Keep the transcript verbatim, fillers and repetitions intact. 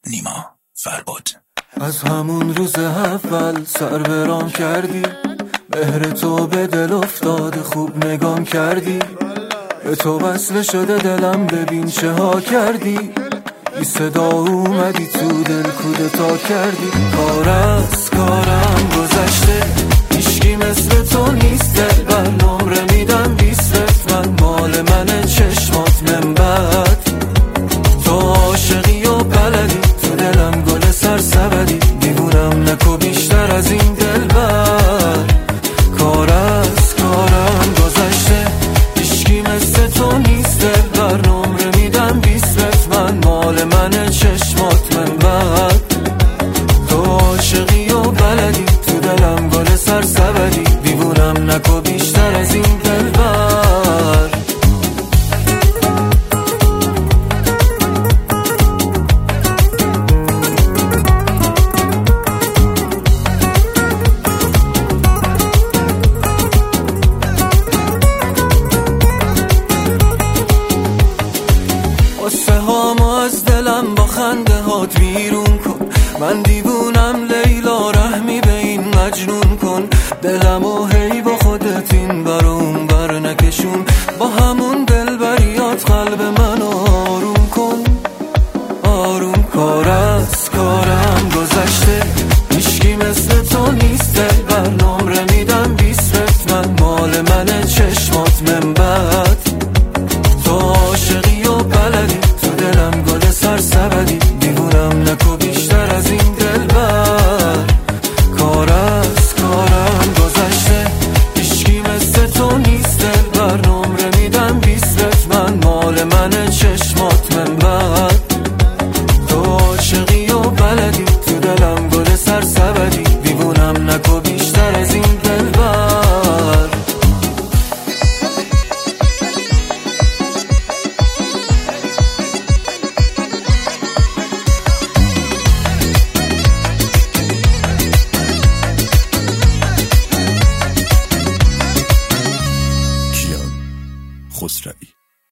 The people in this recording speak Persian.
نیما فرباد. از همون روز اول سر برام کردی، مهر تو به دل افتاده خوب نگام کردی، به تو وصله شده دلم ببین چه ها کردی، بی صدا اومدی تو دل کودتا کردی. کار از کارم گذشته هیچکی مثل تو نیست، دل بر نمره میدم بیست، من مال منه چشمات من بعد تو عاشقی و بلدی، تو دلم گل سرسبدی، دیوونم نکو بیشتر از این دل بر. کار از کارم گذشته هیچکی مثل تو نیست، دل بر نمره میدم بیست، من مال منه چشمات من بعد تو عاشقی و بلدی، تو دلم گل سرسبدی، دیوونم نکو بیشتر از این دل بر. قصه هامو از دلم با خنده هات بیرون کن، من دیوونم لیلا رحمی به این مجنون کن، دلمو هی با خودت این بر اون بر نکشون، با همون دلبریات قلب منو آروم کن آروم. کار از کارم گذشته هیچکی مثل تو نیست، دل بر نمره میدم بیست، من مال منه چشمات من بعد تو عاشقی و بلدی، تو دلم گل سرسبدی، دیوونم نکو بیشتر از این دل بر. کار از کارم گذشته هیچکی مثل تو نیست، دل بر نمره میدم بیست، من مال منه چشمات من بعد تو عاشقی و بلدی،